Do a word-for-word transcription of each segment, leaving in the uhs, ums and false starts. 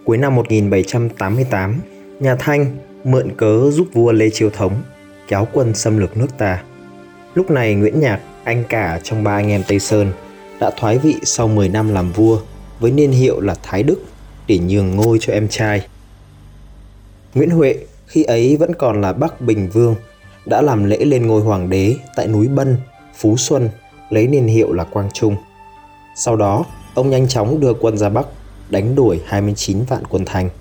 Cuối năm một nghìn bảy trăm tám mươi tám, nhà Thanh mượn cớ giúp vua Lê Chiêu Thống kéo quân xâm lược nước ta. Lúc này Nguyễn Nhạc, anh cả trong ba anh em Tây Sơn, đã thoái vị sau mười năm làm vua với niên hiệu là Thái Đức để nhường ngôi cho em trai. Nguyễn Huệ khi ấy vẫn còn là Bắc Bình Vương, đã làm lễ lên ngôi hoàng đế tại núi Bân, Phú Xuân, lấy niên hiệu là Quang Trung. Sau đó, ông nhanh chóng đưa quân ra Bắc, đánh đuổi hai mươi chín vạn quân Thanh.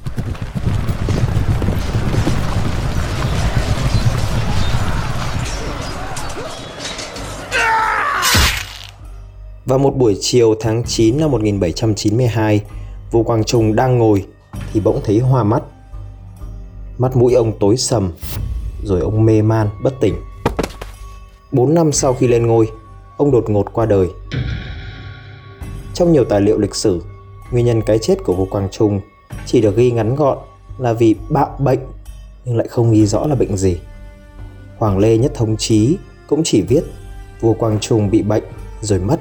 Vào một buổi chiều tháng chín năm một nghìn bảy trăm chín mươi hai, vua Quang Trung đang ngồi thì bỗng thấy hoa mắt. Mắt mũi ông tối sầm, rồi ông mê man bất tỉnh. Bốn năm sau khi lên ngôi, ông đột ngột qua đời. Trong nhiều tài liệu lịch sử, nguyên nhân cái chết của vua Quang Trung chỉ được ghi ngắn gọn là vì bạo bệnh, nhưng lại không ghi rõ là bệnh gì. Hoàng Lê Nhất Thống Chí cũng chỉ viết vua Quang Trung bị bệnh rồi mất.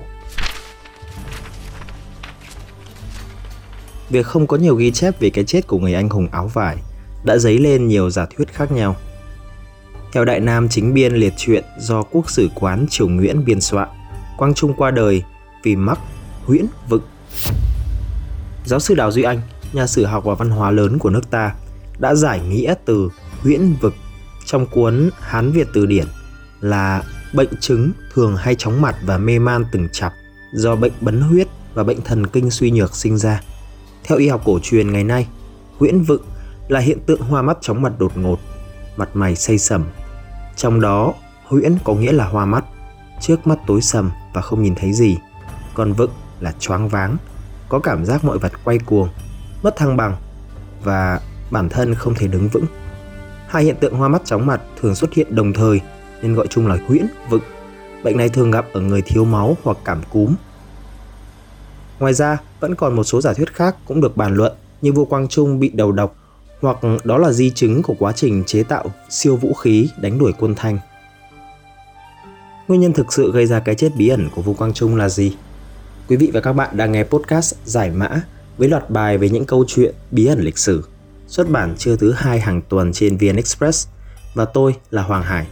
Việc không có nhiều ghi chép về cái chết của người anh hùng áo vải đã dấy lên nhiều giả thuyết khác nhau. Theo Đại Nam Chính Biên liệt truyện do Quốc sử quán Triều Nguyễn biên soạn, Quang Trung qua đời vì mắc huyễn vựng. Giáo sư Đào Duy Anh, nhà sử học và văn hóa lớn của nước ta, đã giải nghĩa từ huyễn vực trong cuốn Hán Việt Từ Điển là bệnh chứng thường hay chóng mặt và mê man từng chập do bệnh bấn huyết và bệnh thần kinh suy nhược sinh ra. Theo y học cổ truyền ngày nay, huyễn vựng là hiện tượng hoa mắt chóng mặt đột ngột, mặt mày say sầm. Trong đó, huyễn có nghĩa là hoa mắt, trước mắt tối sầm và không nhìn thấy gì. Còn vựng là choáng váng, có cảm giác mọi vật quay cuồng, mất thăng bằng và bản thân không thể đứng vững. Hai hiện tượng hoa mắt chóng mặt thường xuất hiện đồng thời nên gọi chung là huyễn vựng. Bệnh này thường gặp ở người thiếu máu hoặc cảm cúm. Ngoài ra, vẫn còn một số giả thuyết khác cũng được bàn luận, như vua Quang Trung bị đầu độc, hoặc đó là di chứng của quá trình chế tạo siêu vũ khí đánh đuổi quân Thanh. Nguyên nhân thực sự gây ra cái chết bí ẩn của vua Quang Trung là gì? Quý vị và các bạn đang nghe podcast Giải Mã với loạt bài về những câu chuyện bí ẩn lịch sử, xuất bản trưa thứ hai hàng tuần trên vê en Express, và tôi là Hoàng Hải.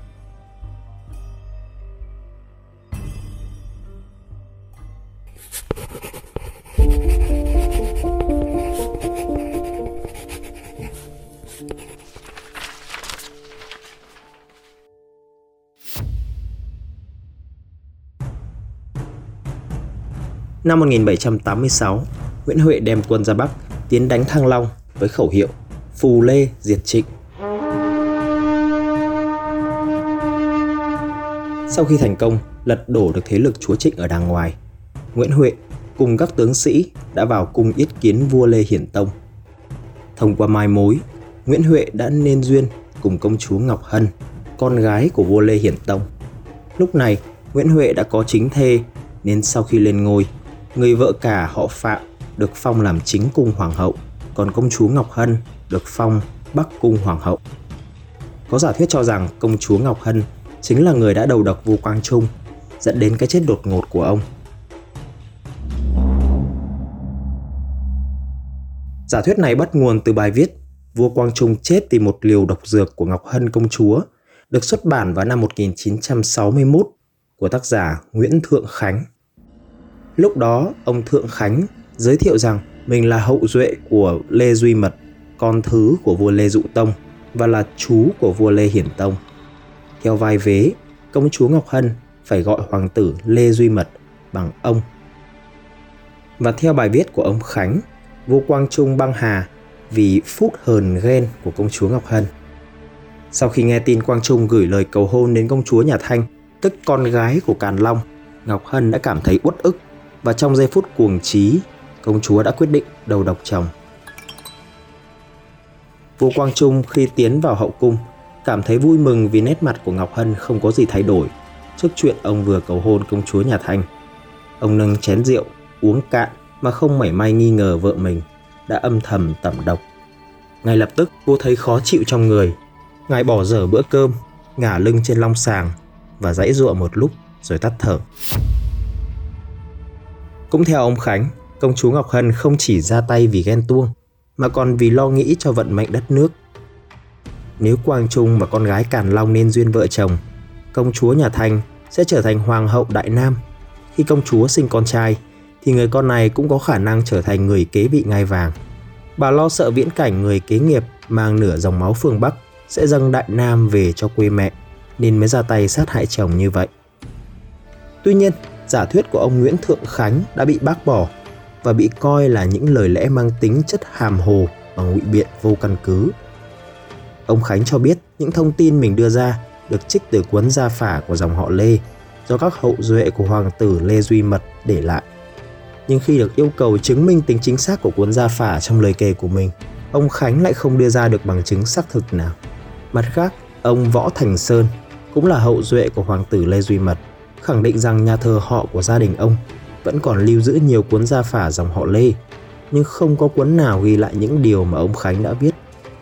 Năm một nghìn bảy trăm tám mươi sáu, Nguyễn Huệ đem quân ra Bắc tiến đánh Thăng Long với khẩu hiệu Phù Lê diệt Trịnh. Sau khi thành công lật đổ được thế lực chúa Trịnh ở đàng ngoài, Nguyễn Huệ cùng các tướng sĩ đã vào cung yết kiến vua Lê Hiển Tông. Thông qua mai mối, Nguyễn Huệ đã nên duyên cùng công chúa Ngọc Hân, con gái của vua Lê Hiển Tông. Lúc này, Nguyễn Huệ đã có chính thê nên sau khi lên ngôi, người vợ cả họ Phạm được phong làm chính cung hoàng hậu, còn công chúa Ngọc Hân được phong Bắc cung hoàng hậu. Có giả thuyết cho rằng công chúa Ngọc Hân chính là người đã đầu độc vua Quang Trung, dẫn đến cái chết đột ngột của ông. Giả thuyết này bắt nguồn từ bài viết Vua Quang Trung chết vì một liều độc dược của Ngọc Hân công chúa, được xuất bản vào năm một nghìn chín trăm sáu mươi mốt của tác giả Nguyễn Thượng Khánh. Lúc đó, ông Thượng Khánh giới thiệu rằng mình là hậu duệ của Lê Duy Mật, con thứ của vua Lê Dụ Tông và là chú của vua Lê Hiển Tông. Theo vai vế, công chúa Ngọc Hân phải gọi hoàng tử Lê Duy Mật bằng ông. Và theo bài viết của ông Khánh, vua Quang Trung băng hà vì phút hờn ghen của công chúa Ngọc Hân. Sau khi nghe tin Quang Trung gửi lời cầu hôn đến công chúa nhà Thanh, tức con gái của Càn Long, Ngọc Hân đã cảm thấy uất ức và trong giây phút cuồng trí, công chúa đã quyết định đầu độc chồng. Vua Quang Trung khi tiến vào hậu cung cảm thấy vui mừng vì nét mặt của Ngọc Hân không có gì thay đổi trước chuyện ông vừa cầu hôn công chúa nhà Thanh. Ông nâng chén rượu uống cạn mà không mảy may nghi ngờ vợ mình đã âm thầm tẩm độc. Ngay lập tức vua thấy khó chịu trong người, ngài bỏ dở bữa cơm, ngả lưng trên long sàng và giãy giụa một lúc rồi tắt thở. Cũng theo ông Khánh, công chúa Ngọc Hân không chỉ ra tay vì ghen tuông mà còn vì lo nghĩ cho vận mệnh đất nước. Nếu Quang Trung và con gái Càn Long nên duyên vợ chồng, công chúa nhà Thanh sẽ trở thành hoàng hậu Đại Nam. Khi công chúa sinh con trai thì người con này cũng có khả năng trở thành người kế vị ngai vàng. Bà lo sợ viễn cảnh người kế nghiệp mang nửa dòng máu phương Bắc sẽ dâng Đại Nam về cho quê mẹ, nên mới ra tay sát hại chồng như vậy. Tuy nhiên, giả thuyết của ông Nguyễn Thượng Khánh đã bị bác bỏ và bị coi là những lời lẽ mang tính chất hàm hồ và ngụy biện vô căn cứ. Ông Khánh cho biết những thông tin mình đưa ra được trích từ cuốn Gia Phả của dòng họ Lê do các hậu duệ của hoàng tử Lê Duy Mật để lại. Nhưng khi được yêu cầu chứng minh tính chính xác của cuốn Gia Phả trong lời kể của mình, ông Khánh lại không đưa ra được bằng chứng xác thực nào. Mặt khác, ông Võ Thành Sơn, cũng là hậu duệ của hoàng tử Lê Duy Mật, khẳng định rằng nhà thờ họ của gia đình ông vẫn còn lưu giữ nhiều cuốn Gia Phả dòng họ Lê, nhưng không có cuốn nào ghi lại những điều mà ông Khánh đã viết.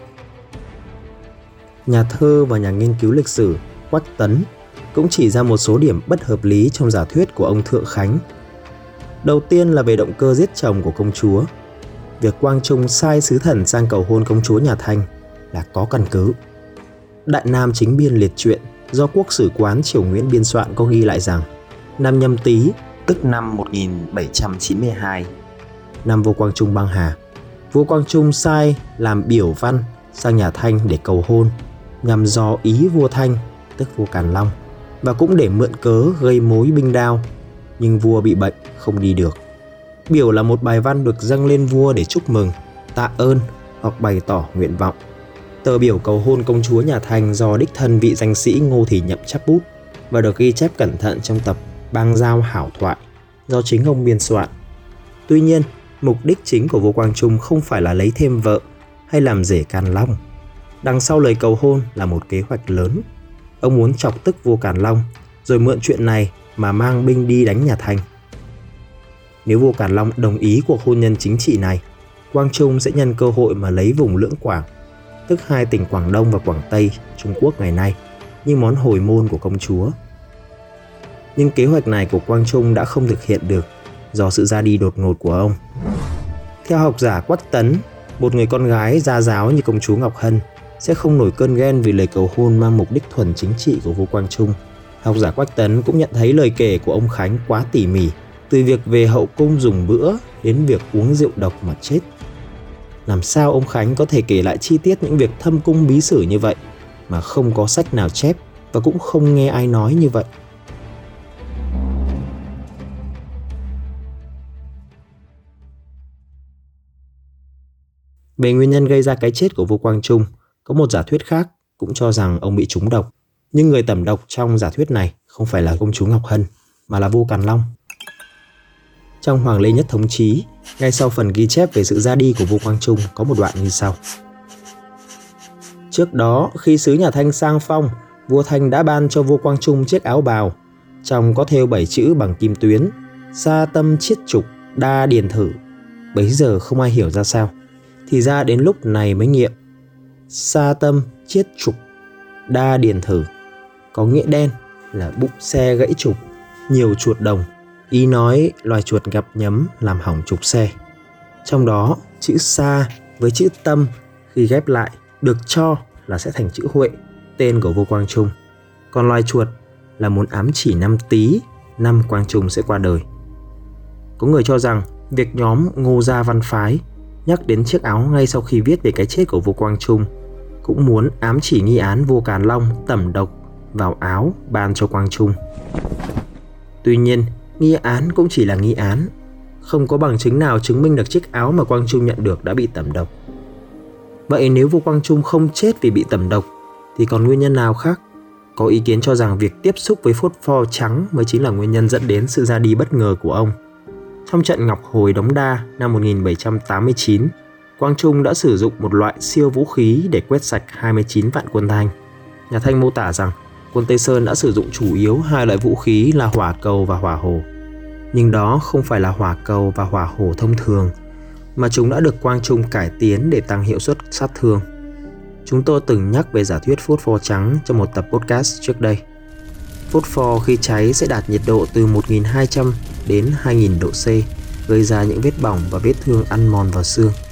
Nhà thơ và nhà nghiên cứu lịch sử Quách Tấn cũng chỉ ra một số điểm bất hợp lý trong giả thuyết của ông Thượng Khánh. Đầu tiên là về động cơ giết chồng của công chúa. Việc Quang Trung sai sứ thần sang cầu hôn công chúa nhà Thanh là có căn cứ. Đại Nam Chính Biên Liệt Truyện do Quốc sử quán Triều Nguyễn biên soạn có ghi lại rằng năm Nhâm Tý, tức năm một nghìn bảy trăm chín mươi hai, năm vua Quang Trung băng hà, vua Quang Trung sai làm biểu văn sang nhà Thanh để cầu hôn, nhằm dò ý vua Thanh, tức vua Càn Long, và cũng để mượn cớ gây mối binh đao, nhưng vua bị bệnh không đi được. Biểu là một bài văn được dâng lên vua để chúc mừng, tạ ơn hoặc bày tỏ nguyện vọng. Tờ biểu cầu hôn công chúa nhà Thanh do đích thân vị danh sĩ Ngô Thì Nhậm chắp bút và được ghi chép cẩn thận trong tập Bang Giao Hảo Thoại do chính ông biên soạn. Tuy nhiên, mục đích chính của vua Quang Trung không phải là lấy thêm vợ hay làm rể Càn Long. Đằng sau lời cầu hôn là một kế hoạch lớn. Ông muốn chọc tức vua Càn Long, rồi mượn chuyện này mà mang binh đi đánh nhà Thanh. Nếu vua Càn Long đồng ý cuộc hôn nhân chính trị này, Quang Trung sẽ nhân cơ hội mà lấy vùng Lưỡng Quảng, tức hai tỉnh Quảng Đông và Quảng Tây Trung Quốc ngày nay, như món hồi môn của công chúa. Nhưng kế hoạch này của Quang Trung đã không thực hiện được do sự ra đi đột ngột của ông. Theo học giả Quách Tấn, một người con gái gia giáo như công chúa Ngọc Hân sẽ không nổi cơn ghen vì lời cầu hôn mang mục đích thuần chính trị của vua Quang Trung. Học giả Quách Tấn cũng nhận thấy lời kể của ông Khánh quá tỉ mỉ, từ việc về hậu cung dùng bữa đến việc uống rượu độc mà chết. Làm sao ông Khánh có thể kể lại chi tiết những việc thâm cung bí sử như vậy mà không có sách nào chép và cũng không nghe ai nói như vậy? Về nguyên nhân gây ra cái chết của vua Quang Trung, có một giả thuyết khác cũng cho rằng ông bị trúng độc. Nhưng người tẩm độc trong giả thuyết này không phải là công chúa Ngọc Hân, mà là vua Càn Long. Trong Hoàng Lê Nhất Thống Chí, ngay sau phần ghi chép về sự ra đi của vua Quang Trung có một đoạn như sau. Trước đó, khi sứ nhà Thanh sang phong, vua Thanh đã ban cho vua Quang Trung chiếc áo bào, trong có thêu bảy chữ bằng kim tuyến: Sa tâm chiết trục, đa điền thử. Bấy giờ không ai hiểu ra sao, thì ra đến lúc này mới nghiệm. Sa tâm chiết trục, đa điền thử có nghĩa đen là bụng xe gãy trục, nhiều chuột đồng. Ý nói loài chuột gặp nhấm làm hỏng trục xe. Trong đó chữ sa với chữ tâm khi ghép lại được cho là sẽ thành chữ Huệ, tên của vua Quang Trung. Còn loài chuột là muốn ám chỉ năm Tý, năm Quang Trung sẽ qua đời. Có người cho rằng việc nhóm Ngô Gia Văn Phái nhắc đến chiếc áo ngay sau khi viết về cái chết của vua Quang Trung cũng muốn ám chỉ nghi án vua Càn Long tẩm độc vào áo ban cho Quang Trung. Tuy nhiên, nghi án cũng chỉ là nghi án, không có bằng chứng nào chứng minh được chiếc áo mà Quang Trung nhận được đã bị tẩm độc. Vậy nếu vua Quang Trung không chết vì bị tẩm độc thì còn nguyên nhân nào khác? Có ý kiến cho rằng việc tiếp xúc với phốt pho trắng mới chính là nguyên nhân dẫn đến sự ra đi bất ngờ của ông. Trong trận Ngọc Hồi Đống Đa năm một nghìn bảy trăm tám mươi chín, Quang Trung đã sử dụng một loại siêu vũ khí để quét sạch hai mươi chín vạn quân Thanh. Nhà Thanh mô tả rằng quân Tây Sơn đã sử dụng chủ yếu hai loại vũ khí là hỏa cầu và hỏa hồ. Nhưng đó không phải là hỏa cầu và hỏa hồ thông thường, mà chúng đã được Quang Trung cải tiến để tăng hiệu suất sát thương. Chúng tôi từng nhắc về giả thuyết phốt pho trắng trong một tập podcast trước đây. Phốt pho khi cháy sẽ đạt nhiệt độ từ một nghìn hai trăm đến hai nghìn độ C, gây ra những vết bỏng và vết thương ăn mòn vào xương.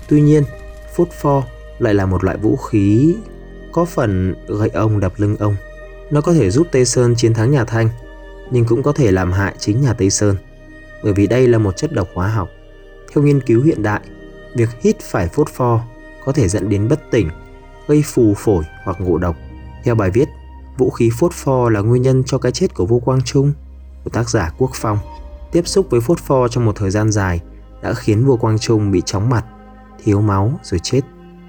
Tuy nhiên, phốt pho lại là một loại vũ khí có phần gậy ông đập lưng ông. Nó có thể giúp Tây Sơn chiến thắng nhà Thanh, nhưng cũng có thể làm hại chính nhà Tây Sơn, bởi vì đây là một chất độc hóa học. Theo nghiên cứu hiện đại, việc hít phải phốt pho có thể dẫn đến bất tỉnh, gây phù phổi hoặc ngộ độc. Theo bài viết, vũ khí phốt pho là nguyên nhân cho cái chết của vua Quang Trung của tác giả Quốc Phong. Tiếp xúc với phốt pho trong một thời gian dài đã khiến vua Quang Trung bị chóng mặt, thiếu máu rồi chết.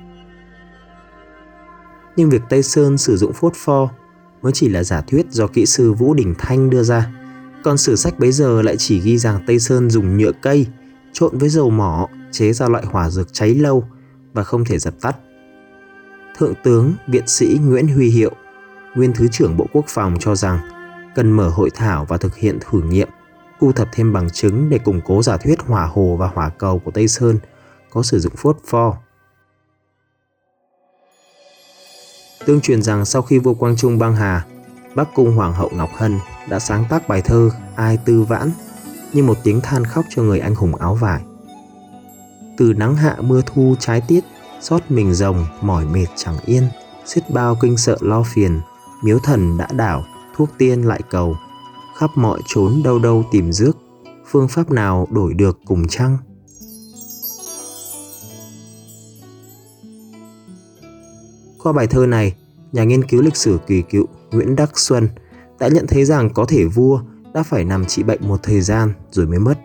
Nhưng việc Tây Sơn sử dụng phốt pho mới chỉ là giả thuyết do kỹ sư Vũ Đình Thanh đưa ra. Còn sử sách bấy giờ lại chỉ ghi rằng Tây Sơn dùng nhựa cây trộn với dầu mỏ chế ra loại hỏa dược cháy lâu và không thể dập tắt. Thượng tướng Viện sĩ Nguyễn Huy Hiệu, nguyên Thứ trưởng Bộ Quốc phòng cho rằng cần mở hội thảo và thực hiện thử nghiệm, thu thập thêm bằng chứng để củng cố giả thuyết hỏa hồ và hỏa cầu của Tây Sơn có sử dụng phốt pho. Tương truyền rằng sau khi vua Quang Trung băng hà, Bắc Cung Hoàng hậu Ngọc Hân đã sáng tác bài thơ Ai Tư Vãn như một tiếng than khóc cho người anh hùng áo vải. Từ nắng hạ mưa thu trái tiết, xót mình rồng mỏi mệt chẳng yên, xiết bao kinh sợ lo phiền, miếu thần đã đảo, thuốc tiên lại cầu, khắp mọi chốn đâu đâu tìm rước, phương pháp nào đổi được cùng chăng? Qua bài thơ này, nhà nghiên cứu lịch sử kỳ cựu Nguyễn Đắc Xuân đã nhận thấy rằng có thể vua đã phải nằm trị bệnh một thời gian rồi mới mất.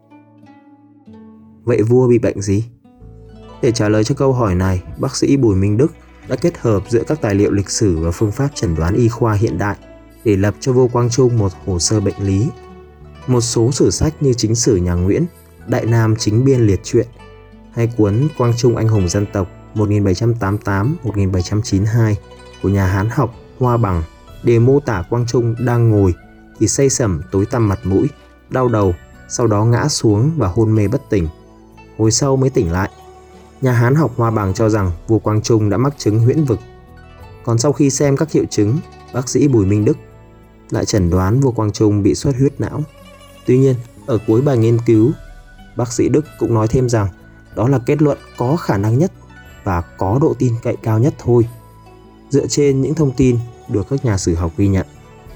Vậy vua bị bệnh gì? Để trả lời cho câu hỏi này, bác sĩ Bùi Minh Đức đã kết hợp giữa các tài liệu lịch sử và phương pháp chẩn đoán y khoa hiện đại để lập cho vua Quang Trung một hồ sơ bệnh lý. Một số sử sách như Chính sử nhà Nguyễn, Đại Nam Chính Biên Liệt Truyện hay cuốn Quang Trung Anh hùng dân tộc một nghìn bảy trăm tám mươi tám đến một nghìn bảy trăm chín mươi hai của nhà Hán học Hoa Bằng để mô tả Quang Trung đang ngồi thì say sẩm tối tăm mặt mũi, đau đầu, sau đó ngã xuống và hôn mê bất tỉnh. Hồi sau mới tỉnh lại. Nhà Hán học Hoa Bằng cho rằng vua Quang Trung đã mắc chứng huyễn vực. Còn sau khi xem các triệu chứng, bác sĩ Bùi Minh Đức lại chẩn đoán vua Quang Trung bị xuất huyết não. Tuy nhiên, ở cuối bài nghiên cứu, bác sĩ Đức cũng nói thêm rằng đó là kết luận có khả năng nhất và có độ tin cậy cao nhất thôi, dựa trên những thông tin được các nhà sử học ghi nhận.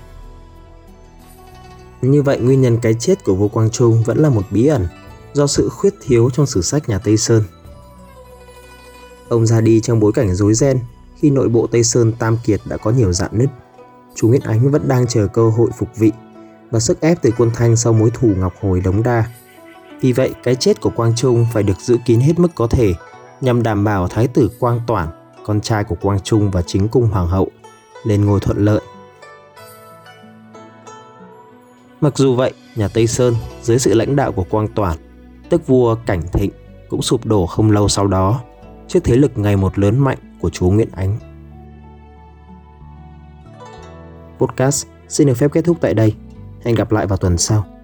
Như vậy, nguyên nhân cái chết của vua Quang Trung vẫn là một bí ẩn do sự khuyết thiếu trong sử sách nhà Tây Sơn. Ông ra đi trong bối cảnh rối ren khi nội bộ Tây Sơn Tam Kiệt đã có nhiều rạn nứt. Chú Nguyễn Ánh vẫn đang chờ cơ hội phục vị và sức ép từ quân Thanh sau mối thù Ngọc Hồi Đống Đa. Vì vậy, cái chết của Quang Trung phải được giữ kín hết mức có thể nhằm đảm bảo Thái tử Quang Toản, con trai của Quang Trung và chính cung hoàng hậu, lên ngôi thuận lợi. Mặc dù vậy, nhà Tây Sơn dưới sự lãnh đạo của Quang Toản, tức vua Cảnh Thịnh, cũng sụp đổ không lâu sau đó trước thế lực ngày một lớn mạnh của chúa Nguyễn Ánh. Podcast xin được phép kết thúc tại đây. Hẹn gặp lại vào tuần sau.